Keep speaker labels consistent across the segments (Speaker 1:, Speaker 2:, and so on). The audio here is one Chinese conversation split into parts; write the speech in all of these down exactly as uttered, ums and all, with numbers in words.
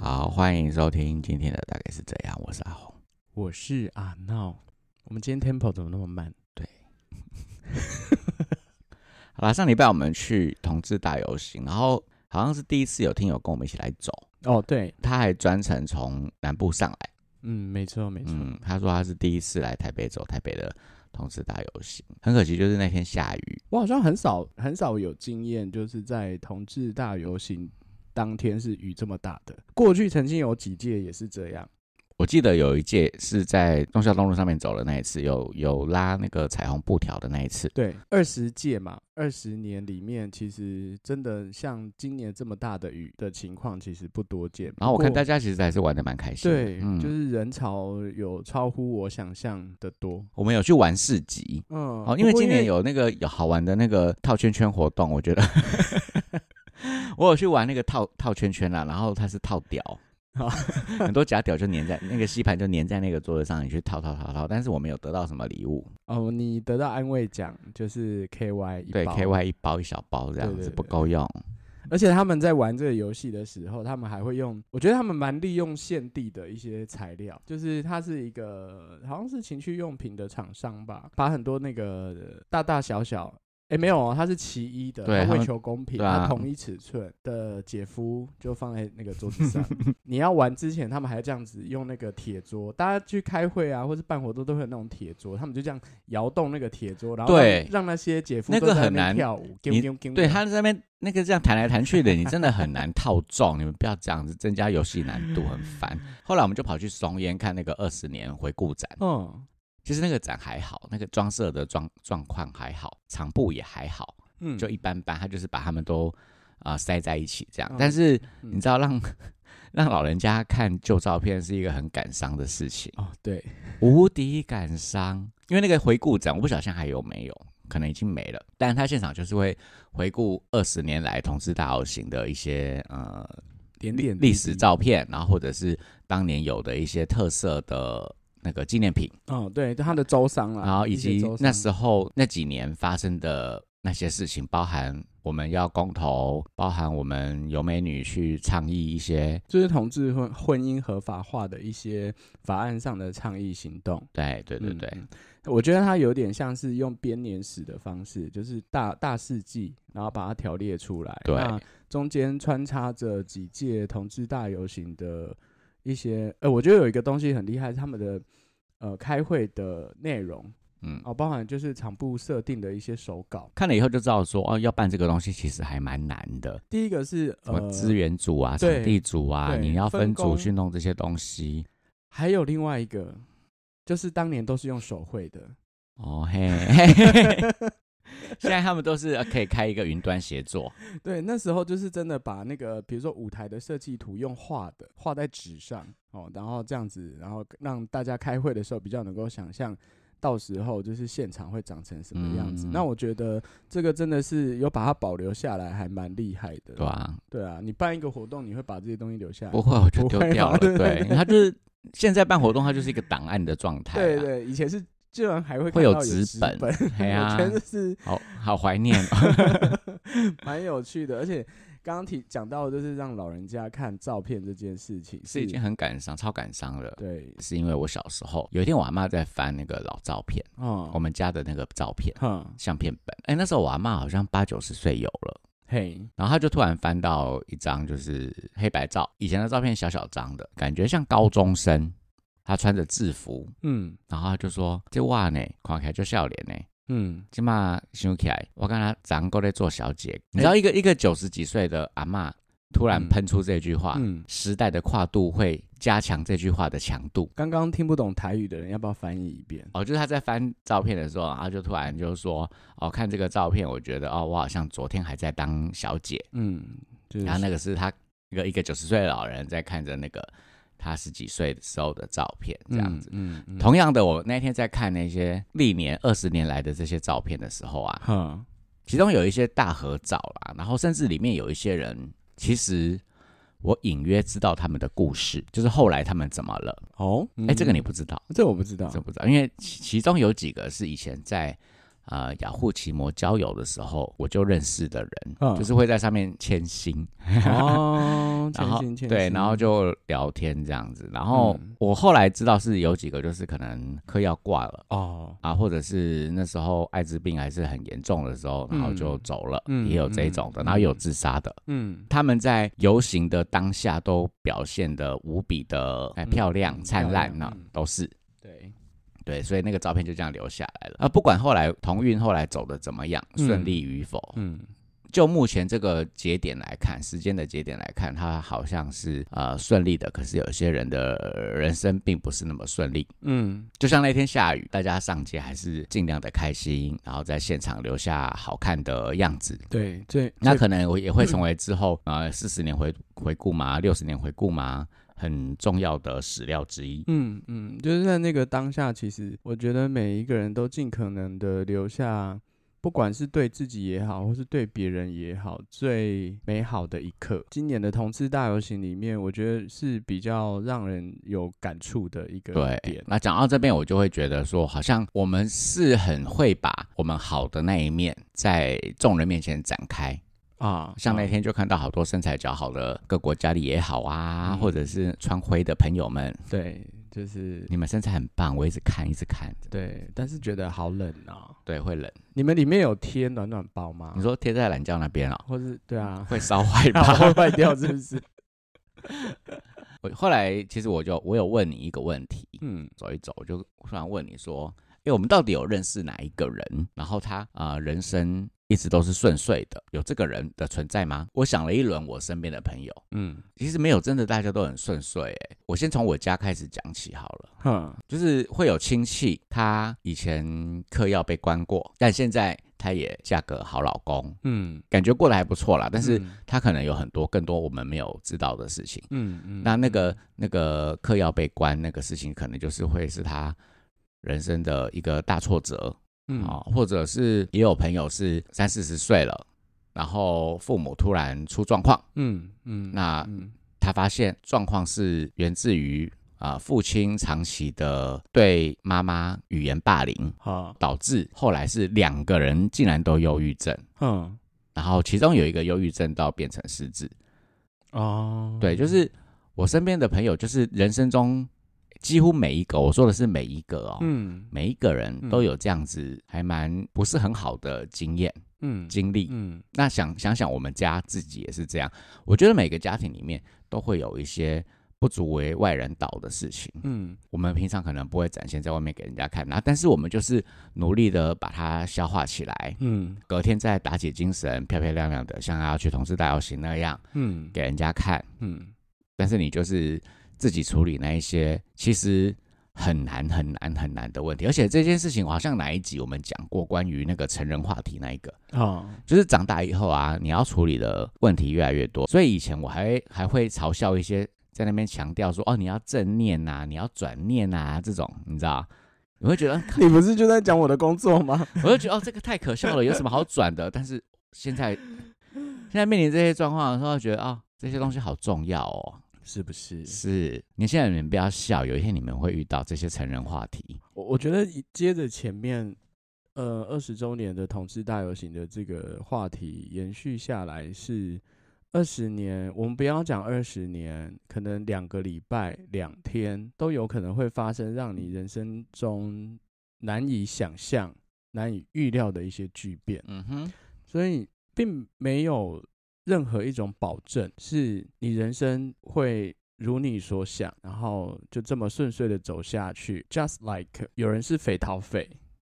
Speaker 1: 好，欢迎收听今天的大概是这样，我是阿红，
Speaker 2: 我是阿闹。我们今天 tempo 怎么那么慢？
Speaker 1: 对，好啦，上礼拜我们去同志大游行，然后好像是第一次有听友跟我们一起来走。
Speaker 2: 哦，对，
Speaker 1: 他还专程从南部上来。
Speaker 2: 嗯，没错没错、
Speaker 1: 嗯，他说他是第一次来台北走台北的同志大游行，很可惜就是那天下雨。
Speaker 2: 我好像很少很少有经验，就是在同志大游行当天是雨这么大的。过去曾经有几届也是这样。
Speaker 1: 我记得有一届是在忠孝东路上面走的那一次，有有拉那个彩虹布条的那一次。
Speaker 2: 对，二十届嘛，二十年里面，其实真的像今年这么大的雨的情况，其实不多见。
Speaker 1: 然后我看大家其实还是玩得蛮开心的。
Speaker 2: 对、
Speaker 1: 嗯，
Speaker 2: 就是人潮有超乎我想象的多。
Speaker 1: 我们有去玩市集，
Speaker 2: 嗯，
Speaker 1: 哦，因为今年有那个有好玩的那个套圈圈活动，我觉得我有去玩那个套套圈圈啦，然后它是套屌。很多假屌就粘在那个吸盘，就粘在那个桌子上，你去套套套套，但是我没有得到什么礼物。
Speaker 2: 哦，你得到安慰奖就是 K Y 一包，
Speaker 1: 对 K Y 一包一小包这样子，对对对，不够用。
Speaker 2: 而且他们在玩这个游戏的时候，他们还会用，我觉得他们蛮利用现地的一些材料，就是它是一个好像是情趣用品的厂商吧，把很多那个大大小小。哎，没有哦，它是其一的，它为求公平，它、啊、同一尺寸的姐夫就放在那个桌子上。你要玩之前，他们还这样子用那个铁桌，大家去开会啊，或是办活动都会有那种铁桌，他们就这样摇动那个铁桌，然后 让, 让那些姐夫都在那边跳舞。
Speaker 1: 那个很难，对，他在那边那个这样弹来弹去的，你真的很难套中。你们不要这样子，增加游戏难度，很烦。后来我们就跑去松烟看那个二十年回顾展。嗯。其实那个展还好，那个装设的状状况还好，场布也还好，嗯，就一般般。他就是把他们都啊、呃、塞在一起这样。嗯、但是你知道让，让让老人家看旧照片是一个很感伤的事情
Speaker 2: 哦，对，
Speaker 1: 无敌感伤。因为那个回顾展，我不晓得现在还有没有，可能已经没了。但是他现场就是会回顾二十年来同志大游行的一些呃
Speaker 2: 点点
Speaker 1: 历史照片，然后或者是当年有的一些特色的。那个纪念品，
Speaker 2: 哦，对，他的周商啦，
Speaker 1: 然后以及那时候那几年发生的那些事情，包含我们要公投，包含我们有美女去倡议一些，
Speaker 2: 就是同志婚婚姻合法化的一些法案上的倡议行动。
Speaker 1: 对对对对、
Speaker 2: 嗯，我觉得它有点像是用编年史的方式，就是大大事记，然后把它条列出来。
Speaker 1: 对，
Speaker 2: 那中间穿插着几届同志大游行的。一些呃，我觉得有一个东西很厉害，是他们的呃开会的内容，嗯，哦，包含就是场部设定的一些手稿，
Speaker 1: 看了以后就知道说，哦，要办这个东西其实还蛮难的。
Speaker 2: 第一个是
Speaker 1: 什么资源组啊、场地组啊，你要分组去弄这些东西。
Speaker 2: 还有另外一个，就是当年都是用手绘的。
Speaker 1: 哦嘿。嘿现在他们都是可以开一个云端协作。
Speaker 2: 对，那时候就是真的把那个比如说舞台的设计图用画的，画在纸上哦，然后这样子，然后让大家开会的时候比较能够想象到时候就是现场会长成什么样子。嗯、那我觉得这个真的是有把它保留下来，还蛮厉害的。
Speaker 1: 对啊，
Speaker 2: 对啊，你办一个活动，你会把这些东西留下来？
Speaker 1: 不会，我就丢掉了。对，它就是现在办活动，它就是一个档案的状态、啊。
Speaker 2: 对对，以前是。居然还会
Speaker 1: 会有纸本，
Speaker 2: 本
Speaker 1: 啊、
Speaker 2: 我觉得是
Speaker 1: 好好怀念、哦，
Speaker 2: 蛮有趣的。而且刚刚提讲到，就是让老人家看照片这件事情，
Speaker 1: 是已经很感伤，超感伤了。
Speaker 2: 对，
Speaker 1: 是因为我小时候有一天，我阿嬷在翻那个老照片，哦、我们家的那个照片，嗯、相片本。哎、欸，那时候我阿嬷好像八九十岁有了。
Speaker 2: 嘿，
Speaker 1: 然后他就突然翻到一张就是黑白照，以前的照片小小张的，感觉像高中生。他穿着制服，嗯，然后他就说：“这哇呢，看起来就笑脸呢，嗯，今嘛想起来，我跟他长过在做小姐。欸”你知道一个一个九十几岁的阿嬷突然喷出这句话，嗯，时代的跨度会加强这句话的强度。
Speaker 2: 刚刚听不懂台语的人，要不要翻译一遍？
Speaker 1: 哦，就是他在翻照片的时候，然后就突然就说：“哦，看这个照片，我觉得哦，我好像昨天还在当小姐。”嗯，就是、然后那个是他一个一个九十岁的老人在看着那个。他十几岁的时候的照片，这样子。嗯嗯嗯、同样的，我那天在看那些历年二十年来的这些照片的时候啊，嗯、其中有一些大合照啦，然后甚至里面有一些人，其实我隐约知道他们的故事，就是后来他们怎么了。哦，哎、嗯，这个你不知道？
Speaker 2: 这我不知道，
Speaker 1: 这不知道，因为其中有几个是以前在呃雅虎奇摩交友的时候我就认识的人，
Speaker 2: 嗯、
Speaker 1: 就是会在上面签心
Speaker 2: 哦，
Speaker 1: 然后
Speaker 2: 签心签心
Speaker 1: 对，然后就聊天这样子。然后我后来知道是有几个就是可能嗑药挂了哦啊，或者是那时候艾滋病还是很严重的时候，然后就走了，嗯、也有这一种的，嗯、然后也有自杀的。嗯，他们在游行的当下都表现得无比的、哎、漂亮、灿烂，那、嗯、都是对。对，所以那个照片就这样留下来了啊！不管后来同运后来走的怎么样，顺利与否，嗯，就目前这个节点来看，时间的节点来看，它好像是呃顺利的，可是有些人的人生并不是那么顺利，嗯，就像那天下雨，大家上街还是尽量的开心，然后在现场留下好看的样子，
Speaker 2: 对，对，
Speaker 1: 那可能我也会成为之后呃四十年回回顾嘛，六十年回顾嘛。很重要的史料之一。
Speaker 2: 嗯嗯，就是在那个当下，其实我觉得每一个人都尽可能的留下，不管是对自己也好，或是对别人也好，最美好的一刻。今年的同志大游行里面，我觉得是比较让人有感触的一个点。
Speaker 1: 对，那讲到这边，我就会觉得说，好像我们是很会把我们好的那一面在众人面前展开。啊，像那天就看到好多身材较好的各国家里也好啊、嗯，或者是穿灰的朋友们，
Speaker 2: 对，就是
Speaker 1: 你们身材很棒，我一直看一直看，
Speaker 2: 对，但是觉得好冷啊，
Speaker 1: 对，会冷。
Speaker 2: 你们里面有贴暖暖包吗？
Speaker 1: 你说贴在懒觉那边啊、
Speaker 2: 哦？或是对啊，
Speaker 1: 会烧坏吧？
Speaker 2: 会坏掉是不是？
Speaker 1: 我后来其实我就我有问你一个问题，嗯，走一走，我就突然问你说，哎，我们到底有认识哪一个人？然后他啊、呃，人生一直都是顺遂的，有这个人的存在吗？我想了一轮我身边的朋友，嗯，其实没有真的大家都很顺遂。哎，我先从我家开始讲起好了，哼，就是会有亲戚，他以前嗑药被关过，但现在他也嫁个好老公，嗯，感觉过得还不错啦，但是他可能有很多更多我们没有知道的事情，嗯嗯，那那个那个嗑药被关那个事情，可能就是会是他人生的一个大挫折。嗯、哦，或者是也有朋友是三四十岁了，然后父母突然出状况，嗯嗯，那、嗯、他发现状况是源自于啊、呃、父亲长期的对妈妈语言霸凌，啊，导致后来是两个人竟然都忧郁症，嗯，然后其中有一个忧郁症到变成失智，哦，对，就是我身边的朋友，就是人生中。几乎每一个，我说的是每一个哦，嗯，每一个人都有这样子还蛮不是很好的经验，嗯，经历，嗯，那想想想我们家自己也是这样，我觉得每个家庭里面都会有一些不足为外人道的事情，嗯，我们平常可能不会展现在外面给人家看，那但是我们就是努力的把它消化起来，嗯，隔天再打起精神，漂漂亮亮的，像要去同志大游行那样，嗯，给人家看，嗯，但是你就是自己处理那一些其实很难很难很难的问题，而且这件事情好像哪一集我们讲过关于那个成人话题那一个，哦，就是长大以后啊，你要处理的问题越来越多，所以以前我还还会嘲笑一些在那边强调说，哦，你要正念啊，你要转念啊，这种你知道，你会觉得
Speaker 2: 你不是就在讲我的工作吗？
Speaker 1: 我就觉得哦，这个太可笑了，有什么好转的？但是现在现在面临这些状况的时候，觉得啊、哦，这些东西好重要哦。
Speaker 2: 是不是？
Speaker 1: 是，年轻人你们不要笑，有一天你们会遇到这些成人话题。
Speaker 2: 我我觉得接着前面，呃，二十周年的同志大游行的这个话题延续下来是二十年，我们不要讲二十年，可能两个礼拜、两天都有可能会发生，让你人生中难以想象、难以预料的一些巨变。嗯哼，所以并没有任何一种保证是你人生会如你所想，然后就这么顺遂的走下去。Just like 有人是匪逃匪，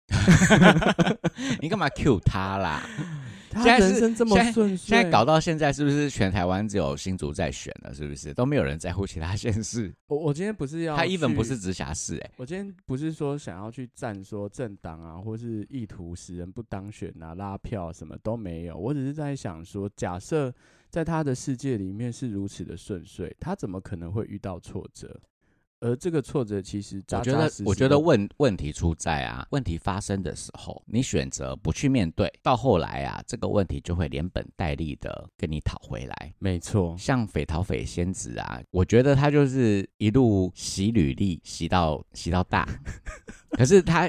Speaker 1: 你干嘛 cue 他啦？
Speaker 2: 他人生这么顺遂，
Speaker 1: 现在搞到现在是不是全台湾只有新竹在选了？是不是都没有人在乎其他县市？
Speaker 2: 我我今天不是要
Speaker 1: 他 even 不是直辖市哎、欸，
Speaker 2: 我今天不是说想要去站说政党啊，或是意图使人不当选啊、拉票什么都没有，我只是在想说，假设在他的世界里面是如此的顺遂，他怎么可能会遇到挫折？而这个挫折其实扎扎实实的，
Speaker 1: 我觉得，我觉得问问题出在啊，问题发生的时候，你选择不去面对，到后来啊，这个问题就会连本带利的跟你讨回来。
Speaker 2: 没错，
Speaker 1: 像匪逃匪仙子啊，我觉得他就是一路洗履历，洗到洗到大，可是他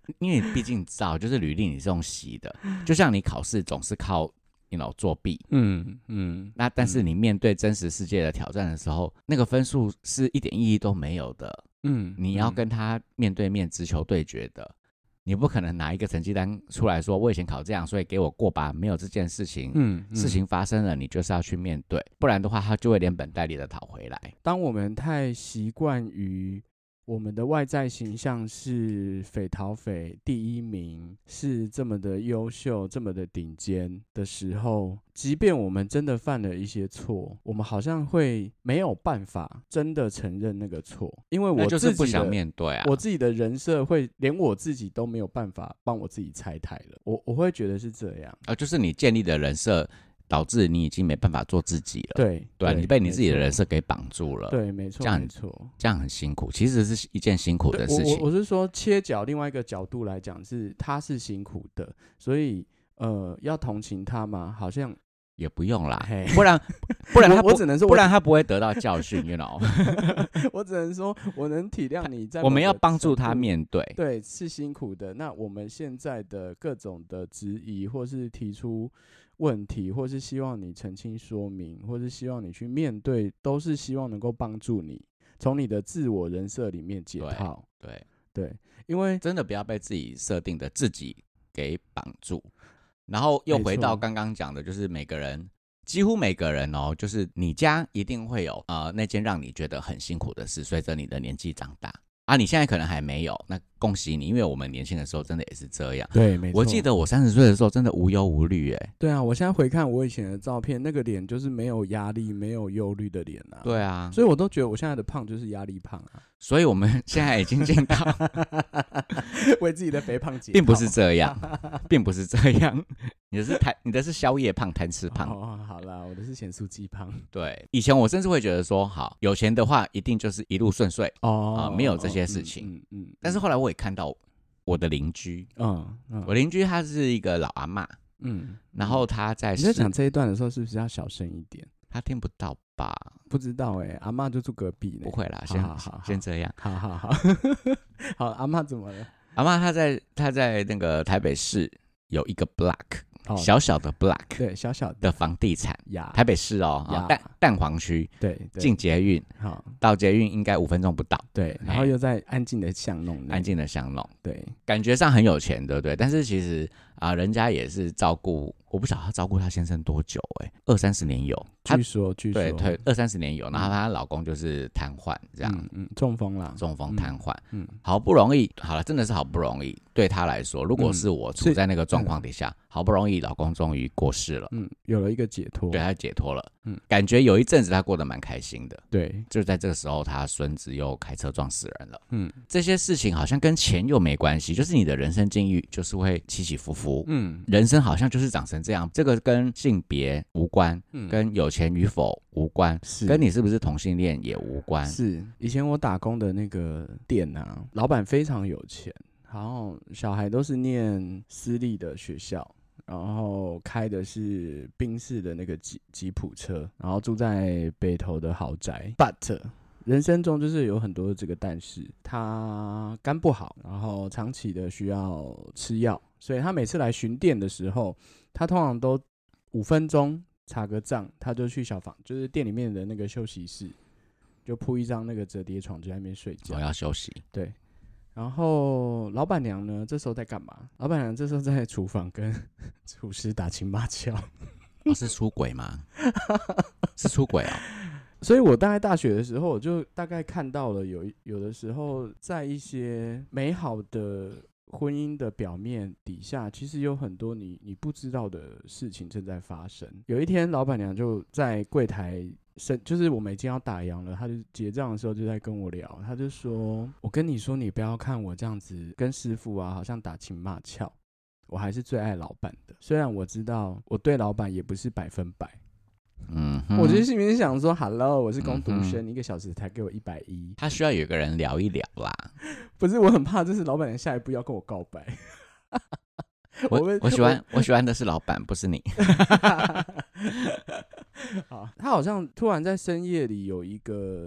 Speaker 1: 因为毕竟你知道，就是履历你是用洗的，就像你考试总是靠 you know 作弊，嗯嗯，那但是你面对真实世界的挑战的时候，那个分数是一点意义都没有的，嗯，你要跟他面对面直球对决的。你不可能拿一个成绩单出来说我以前考这样所以给我过吧，没有这件事情，嗯嗯、事情发生了你就是要去面对，不然的话他就会连本带利的讨回来。
Speaker 2: 当我们太习惯于我们的外在形象是斐陶斐第一名，是这么的优秀这么的顶尖的时候，即便我们真的犯了一些错，我们好像会没有办法真的承认那个错，因为我自己的
Speaker 1: 就是不想面对啊，
Speaker 2: 我自己的人设会连我自己都没有办法帮我自己拆台了，我我会觉得是这样
Speaker 1: 啊，就是你建立的人设导致你已经没办法做自己了，
Speaker 2: 对
Speaker 1: 对, 对，你被你自己的人设给绑住了，
Speaker 2: 对，没错，
Speaker 1: 这样
Speaker 2: 没错，
Speaker 1: 这样很辛苦，其实是一件辛苦的事情。
Speaker 2: 我, 我, 我是说切角另外一个角度来讲，是他是辛苦的，所以呃，要同情他吗？好像
Speaker 1: 也不用啦，不然不然他
Speaker 2: 我, 我只能说，
Speaker 1: 不然他不会得到教训，you know
Speaker 2: 我只能说，我能体谅你在。
Speaker 1: 我们要帮助他面对，
Speaker 2: 对，是辛苦的。那我们现在的各种的质疑，或是提出问题，或是希望你澄清说明，或是希望你去面对，都是希望能够帮助你从你的自我人设里面解套。
Speaker 1: 对
Speaker 2: 对, 对，因为
Speaker 1: 真的不要被自己设定的自己给绑住。然后又回到刚刚讲的，就是每个人，几乎每个人哦，就是你家一定会有呃那件让你觉得很辛苦的事，随着你的年纪长大啊，你现在可能还没有，那恭喜你，因为我们年轻的时候真的也是这样。
Speaker 2: 对，没错。
Speaker 1: 我记得我三十岁的时候真的无忧无虑，哎。
Speaker 2: 对啊，我现在回看我以前的照片，那个脸就是没有压力、没有忧虑的脸啊。
Speaker 1: 对啊，
Speaker 2: 所以我都觉得我现在的胖就是压力胖啊。
Speaker 1: 所以我们现在已经见到
Speaker 2: 为自己的肥胖解套，
Speaker 1: 并不是这样，并不是这样。你的是贪，你的是宵夜胖、贪吃胖。
Speaker 2: 哦，好啦，我的是咸酥鸡胖。
Speaker 1: 对，以前我甚至会觉得说，好，有钱的话一定就是一路顺遂哦、呃，没有这些事情。嗯 嗯, 嗯。但是后来我也看到我的邻居，嗯, 嗯我邻居他是一个老阿嬷，嗯，然后他在
Speaker 2: 你在讲这一段的时候，是不是要小声一点？
Speaker 1: 他听不到吧？
Speaker 2: 不知道哎、欸，阿嬷就住隔壁呢。
Speaker 1: 不会啦，先好好好先这样。
Speaker 2: 好好好，好，阿嬷怎么了？
Speaker 1: 阿嬷她在她在那个台北市有一个 block。哦、小小的 block，
Speaker 2: 对，小小
Speaker 1: 的房地产，台北市哦，哦蛋蛋黄区，
Speaker 2: 对，
Speaker 1: 进捷运，好，到捷运应该五分钟不到，
Speaker 2: 对，然后又在安静的巷弄，
Speaker 1: 安静的巷弄，
Speaker 2: 对，
Speaker 1: 感觉上很有钱，对不对？但是其实啊、呃，人家也是照顾，我不晓得他照顾他先生多久、欸，哎，二三十年有，
Speaker 2: 据说，据说，
Speaker 1: 对对，二三十年有，然后她老公就是瘫痪，这样，
Speaker 2: 嗯，嗯中风啦，
Speaker 1: 中风瘫痪，嗯，好不容易，好了，真的是好不容易，对他来说，如果是我处在那个状况底下，嗯、好不容易老公终于过世了，
Speaker 2: 嗯，有了一个解脱，
Speaker 1: 对他解脱了，嗯，感觉有一阵子他过得蛮开心的，
Speaker 2: 对，
Speaker 1: 就在这个时候，他孙子又开车撞死人了，嗯，这些事情好像跟钱又没关系，就是你的人生境遇就是会起起伏伏，嗯，人生好像就是长成这样，这个跟性别无关，嗯，跟有钱与否无关，是跟你是不是同性恋也无关，
Speaker 2: 是以前我打工的那个店啊，老板非常有钱，然后小孩都是念私立的学校。然后开的是宾士的那个吉吉普车，然后住在北投的豪宅。But 人生中就是有很多这个但是，他肝不好，然后长期的需要吃药，所以他每次来巡店的时候，他通常都五分钟查个账，他就去小房，就是店里面的那个休息室，就铺一张那个折叠床，就在那边睡觉。
Speaker 1: 我要休息。
Speaker 2: 对。然后老板娘呢，这时候在干嘛？老板娘这时候在厨房跟厨师打情骂俏。
Speaker 1: 哦，是出轨吗？是出轨哦。
Speaker 2: 所以我大概大学的时候，我就大概看到了有有的时候，在一些美好的婚姻的表面底下，其实有很多你你不知道的事情正在发生。有一天，老板娘就在柜台。就是我们已经要打烊了，他就结账的时候就在跟我聊，他就说：“我跟你说，你不要看我这样子跟师傅啊，好像打情骂俏，我还是最爱老板的。虽然我知道我对老板也不是百分百。”嗯，我就心里面想说 ：“Hello， 我是工读生，嗯、一个小时才给我一百一。”
Speaker 1: 他需要有一个人聊一聊啦。
Speaker 2: 不是，我很怕，就是老板娘下一步要跟我告白。
Speaker 1: 我我, 我喜欢我喜欢的是老板，不是你。
Speaker 2: 好，他好像突然在深夜里有一个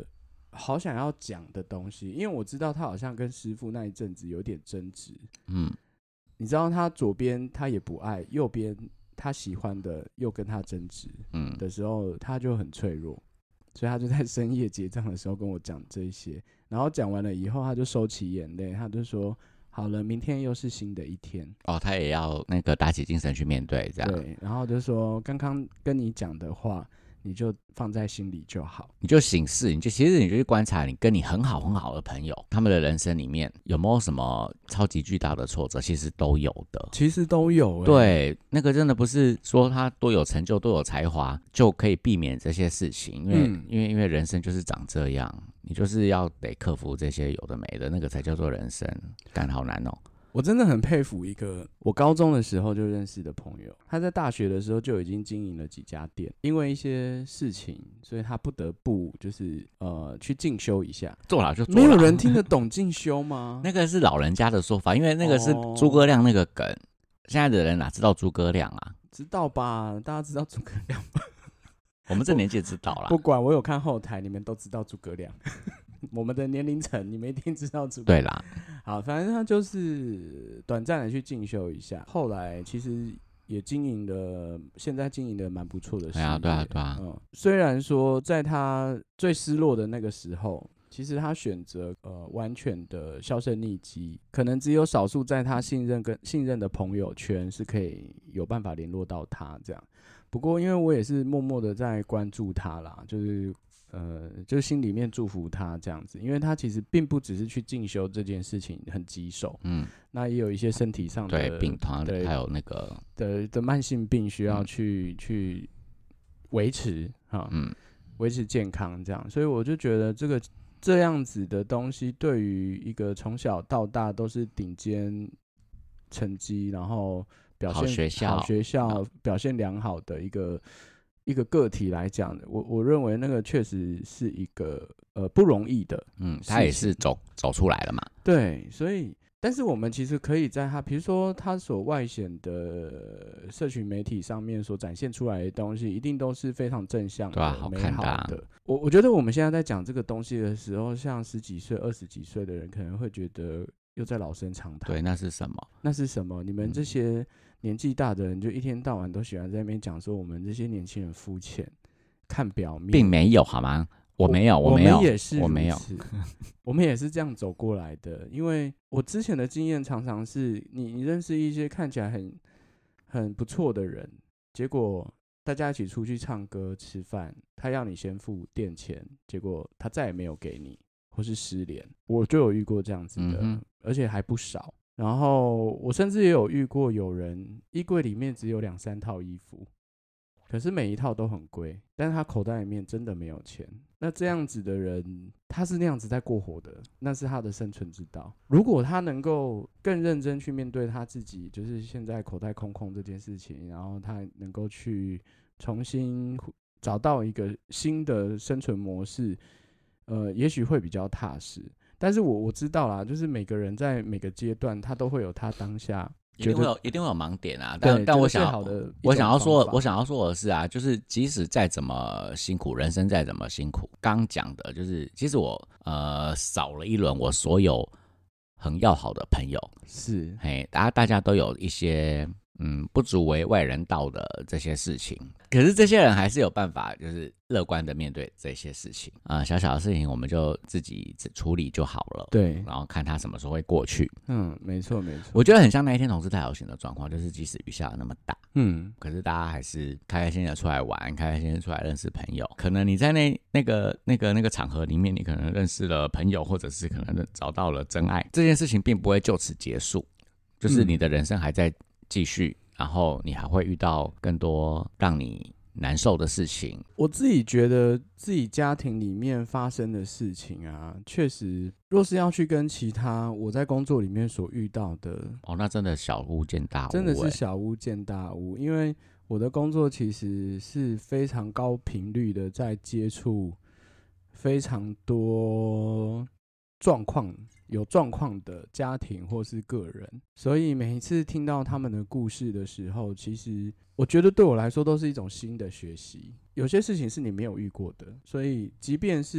Speaker 2: 好想要讲的东西，因为我知道他好像跟师傅那一阵子有点争执。嗯，你知道他左边他也不爱，右边他喜欢的又跟他争执，嗯的时候，他就很脆弱，所以他就在深夜结账的时候跟我讲这一些，然后讲完了以后，他就收起眼泪，他就说：“好了，明天又是新的一天。”
Speaker 1: 哦，他也要那个打起精神去面对，这样。
Speaker 2: 对，然后就说刚刚跟你讲的话，你就放在心里就好，
Speaker 1: 你就省视，你就其实你就去观察你跟你很好很好的朋友，他们的人生里面有没有什么超级巨大的挫折，其实都有的，
Speaker 2: 其实都有、欸。
Speaker 1: 对，那个真的不是说他多有成就、多有才华就可以避免这些事情，因为、嗯、因为因为人生就是长这样，你就是要得克服这些有的没的，那个才叫做人生，干好难哦。
Speaker 2: 我真的很佩服一个我高中的时候就认识的朋友，他在大学的时候就已经经营了几家店，因为一些事情，所以他不得不就是呃去进修一下。
Speaker 1: 做了就做了，
Speaker 2: 没有人听得懂进修吗？
Speaker 1: 那个是老人家的说法，因为那个是诸葛亮那个梗，哦、现在的人哪知道诸葛亮啊？
Speaker 2: 知道吧？大家知道诸葛亮吧？
Speaker 1: 我们这年纪也知道啦。
Speaker 2: 不管，我有看后台，你们都知道诸葛亮。我们的年龄层，你们一定知道诸葛亮。
Speaker 1: 对啦，
Speaker 2: 好，反正他就是短暂的去进修一下，后来其实也经营的，现在经营的蛮不错的事业。
Speaker 1: 对啊，对啊，对啊。
Speaker 2: 嗯，虽然说在他最失落的那个时候，其实他选择呃完全的销声匿迹，可能只有少数在他信任跟信任的朋友圈是可以有办法联络到他这样。不过因为我也是默默的在关注他啦，就是。呃，就心里面祝福他这样子，因为他其实并不只是去进修这件事情很棘手，嗯，那也有一些身体上的
Speaker 1: 对病痛，还有那个
Speaker 2: 的, 的慢性病需要去、嗯、去维持哈，嗯，维持健康这样，所以我就觉得这个这样子的东西，对于一个从小到大都是顶尖成绩，然后表现
Speaker 1: 好学校、
Speaker 2: 好学校表现良好的一个。一个个体来讲，我我认为那个确实是一个呃不容易的，
Speaker 1: 嗯，他也是走走出来了嘛。
Speaker 2: 对，所以，但是我们其实可以在他，比如说他所外显的社群媒体上面所展现出来的东西，一定都是非常正向的、
Speaker 1: 对啊、好看的、啊。
Speaker 2: 美好的。我我觉得我们现在在讲这个东西的时候，像十几岁、二十几岁的人可能会觉得又在老生常谈。
Speaker 1: 对，那是什么？
Speaker 2: 那是什么？你们这些。嗯年纪大的人就一天到晚都喜欢在那边讲说我们这些年轻人肤浅，看表面，
Speaker 1: 并没有好吗？我没有，我没有，
Speaker 2: 我们也是，
Speaker 1: 我没有，
Speaker 2: 我们也是这样走过来的。因为我之前的经验常常是你，你认识一些看起来很很不错的人，结果大家一起出去唱歌吃饭，他要你先付店钱，结果他再也没有给你，或是失联。我就有遇过这样子的，嗯、而且还不少。然后我甚至也有遇过有人衣柜里面只有两三套衣服，可是每一套都很贵，但是他口袋里面真的没有钱。那这样子的人，他是那样子在过活的，那是他的生存之道。如果他能够更认真去面对他自己，就是现在口袋空空这件事情，然后他能够去重新找到一个新的生存模式，呃，也许会比较踏实。但是我我知道啦，就是每个人在每个阶段，他都会有他当下
Speaker 1: 一定会有一定会有盲点啊。但但我想我想要说我想要说的是啊，就是即使再怎么辛苦，人生再怎么辛苦，刚讲的就是，其实我呃扫了一轮我所有很要好的朋友，
Speaker 2: 是
Speaker 1: 嘿，大家大家都有一些嗯不足为外人道的这些事情，可是这些人还是有办法，就是乐观的面对这些事情啊、呃，小小的事情我们就自己处理就好了，
Speaker 2: 对，
Speaker 1: 然后看他什么时候会过去。
Speaker 2: 嗯，没错没错，
Speaker 1: 我觉得很像那一天同志大游行的状况，就是即使雨下得那么大，
Speaker 2: 嗯，
Speaker 1: 可是大家还是开开心心的出来玩，开开心心出来认识朋友。可能你在那那个那个那个场合里面，你可能认识了朋友，或者是可能找到了真爱，这件事情并不会就此结束，就是你的人生还在继续。嗯，然后你还会遇到更多让你难受的事情。
Speaker 2: 我自己觉得自己家庭里面发生的事情啊，确实若是要去跟其他我在工作里面所遇到的，
Speaker 1: 哦，那真的小巫见大巫，
Speaker 2: 真的是小巫见大巫。因为我的工作其实是非常高频率的在接触非常多状况有状况的家庭或是个人，所以每一次听到他们的故事的时候，其实我觉得对我来说都是一种新的学习。有些事情是你没有遇过的，所以即便是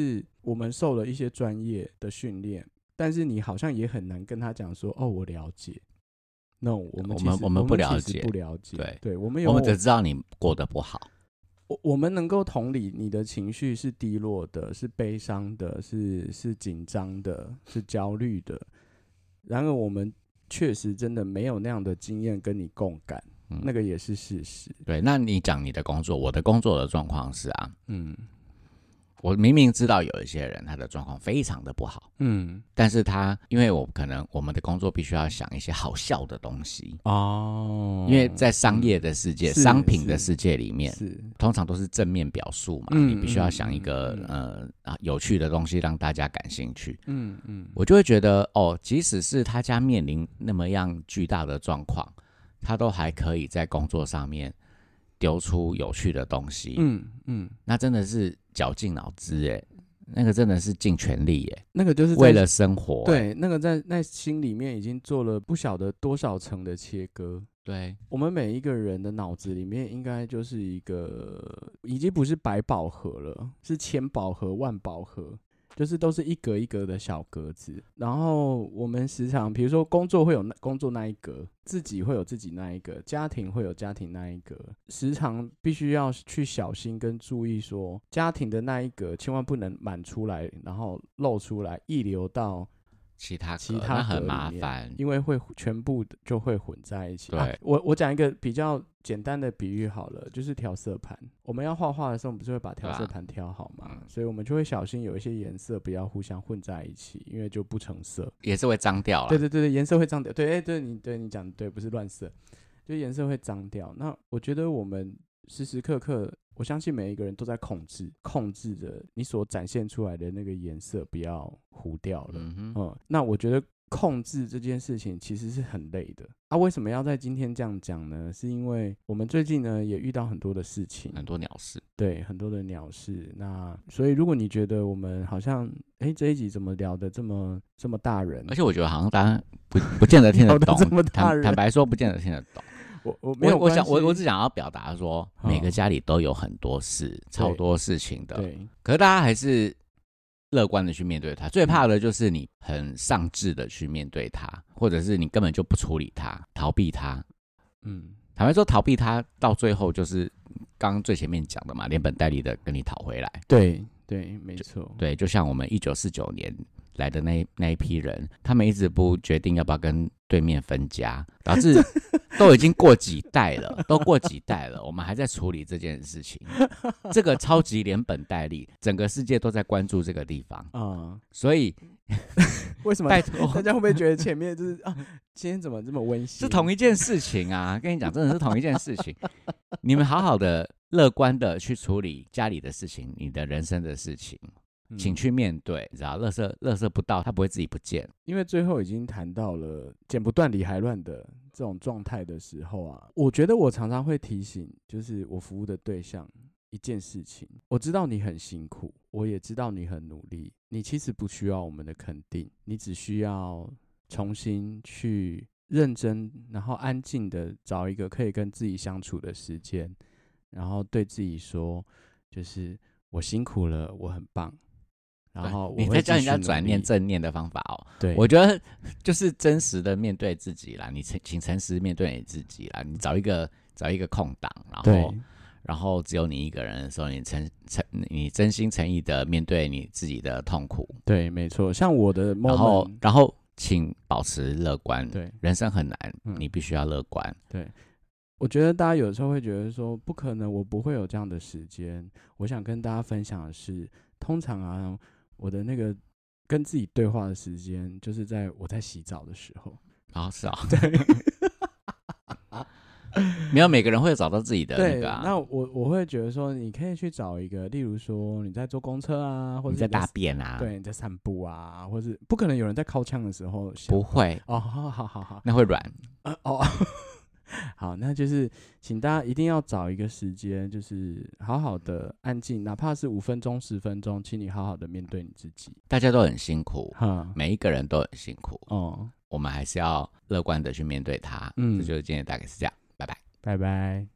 Speaker 2: 我们受了一些专业的训练，但是你好像也很难跟他讲说，哦，我了解。No， 我们其实
Speaker 1: 我们我们不了解，
Speaker 2: 不了解，
Speaker 1: 对
Speaker 2: 对，我们有
Speaker 1: 我们只知道你过得不好。
Speaker 2: 我我们能够同理你的情绪是低落的，是悲伤的，是是紧张的，是焦虑的。然而我们确实真的没有那样的经验跟你共感，嗯、那个也是事实。
Speaker 1: 对，那你讲你的工作，我的工作的状况是啊，嗯。我明明知道有一些人他的状况非常的不好，嗯，但是他因为我可能我们的工作必须要想一些好笑的东西哦，因为在商业的世界、嗯、商品的世界里面，通常都是正面表述嘛，嗯、你必须要想一个、嗯、呃有趣的东西让大家感兴趣，嗯嗯，我就会觉得哦，即使是他家面临那么样巨大的状况，他都还可以在工作上面丢出有趣的东西，嗯嗯，那真的是绞尽脑汁哎，那个真的是尽全力哎，
Speaker 2: 那个就是
Speaker 1: 为了生活，
Speaker 2: 对，那个在那心里面已经做了不晓得多少层的切割。
Speaker 1: 对，
Speaker 2: 我们每一个人的脑子里面应该就是一个，已经不是百宝盒了，是千宝盒、万宝盒。就是都是一格一格的小格子，然后我们时常比如说工作会有工作那一格，自己会有自己那一格，家庭会有家庭那一格，时常必须要去小心跟注意说，家庭的那一格千万不能满出来，然后露出来溢流到
Speaker 1: 其他
Speaker 2: 其他
Speaker 1: 那很麻烦，
Speaker 2: 因为会全部就会混在一起。
Speaker 1: 对，
Speaker 2: 啊、我我讲一个比较简单的比喻好了，就是调色盘。我们要画画的时候，我们不是会把调色盘挑好吗？嗯、所以我们就会小心有一些颜色不要互相混在一起，因为就不成色，
Speaker 1: 也是会脏掉啦。
Speaker 2: 对对对对，颜色会脏掉。对，哎、欸，对你对你讲的对，不是乱色，就颜色会脏掉。那我觉得我们时时刻刻。我相信每一个人都在控制，控制着你所展现出来的那个颜色不要糊掉了。嗯, 嗯，那我觉得控制这件事情其实是很累的啊。为什么要在今天这样讲呢？是因为我们最近呢也遇到很多的事情，
Speaker 1: 很多鸟事，
Speaker 2: 对，很多的鸟事。那所以如果你觉得我们好像，哎，这一集怎么聊的这么这么大人？
Speaker 1: 而且我觉得好像大家不不见得听得懂，
Speaker 2: 这么大人，
Speaker 1: 坦, 坦白说不见得听得懂。
Speaker 2: 我我没有
Speaker 1: 我想我我只想要表达说，哦、每个家里都有很多事，超多事情的。
Speaker 2: 对，
Speaker 1: 可是大家还是乐观的去面对它。最怕的就是你很丧志的去面对它，或者是你根本就不处理它，逃避它。嗯，坦白说，逃避它到最后就是刚刚最前面讲的嘛，连本带利的跟你讨回来。
Speaker 2: 对对，没错。
Speaker 1: 对，就像我们一九四九年来的那那一批人，他们一直不决定要不要跟对面分家，导致都已经过几代了，都过几代了，我们还在处理这件事情，这个超级连本带利，整个世界都在关注这个地方啊、嗯，所以
Speaker 2: 为什么大家会不会觉得前面就是啊，今天怎么这么温馨？
Speaker 1: 是同一件事情啊，跟你讲，真的是同一件事情，你们好好的、乐观的去处理家里的事情，你的人生的事情。请去面对，你知道，垃圾垃圾不到，它不会自己不见。
Speaker 2: 因为最后已经谈到了剪不断理还乱的这种状态的时候啊，我觉得我常常会提醒，就是我服务的对象一件事情，我知道你很辛苦，我也知道你很努力，你其实不需要我们的肯定，你只需要重新去认真，然后安静的找一个可以跟自己相处的时间，然后对自己说，就是我辛苦了，我很棒。然后
Speaker 1: 你在教人家转念正念的方法哦，
Speaker 2: 对，
Speaker 1: 我觉得就是真实的面对自己啦，你请诚实面对你自己啦，你找一个找一个空档，然后然后只有你一个人的时候，你诚诚你真心诚意的面对你自己的痛苦，
Speaker 2: 对，没错，像我的 moment，
Speaker 1: 然后然后请保持乐观，
Speaker 2: 对，
Speaker 1: 人生很难，嗯、你必须要乐观，
Speaker 2: 对。我觉得大家有时候会觉得说，不可能，我不会有这样的时间。我想跟大家分享的是，通常啊。我的那个跟自己对话的时间，就是在我在洗澡的时候。
Speaker 1: 啊、哦，是啊、哦，
Speaker 2: 对，
Speaker 1: 没有每个人会找到自己的那个、啊。
Speaker 2: 那我我会觉得说，你可以去找一个，例如说你在坐公车啊，或者
Speaker 1: 你在大便啊，
Speaker 2: 对，你在散步啊，或是不可能有人在靠枪的时候，
Speaker 1: 不会
Speaker 2: 哦，好好好好，
Speaker 1: 那会软、
Speaker 2: 呃、哦。好，那就是请大家一定要找一个时间，就是好好的安静，哪怕是五分钟、十分钟，请你好好的面对你自己。
Speaker 1: 大家都很辛苦，每一个人都很辛苦，哦，我们还是要乐观的去面对它。嗯，这就是今天大概是这样，拜拜，
Speaker 2: 拜拜。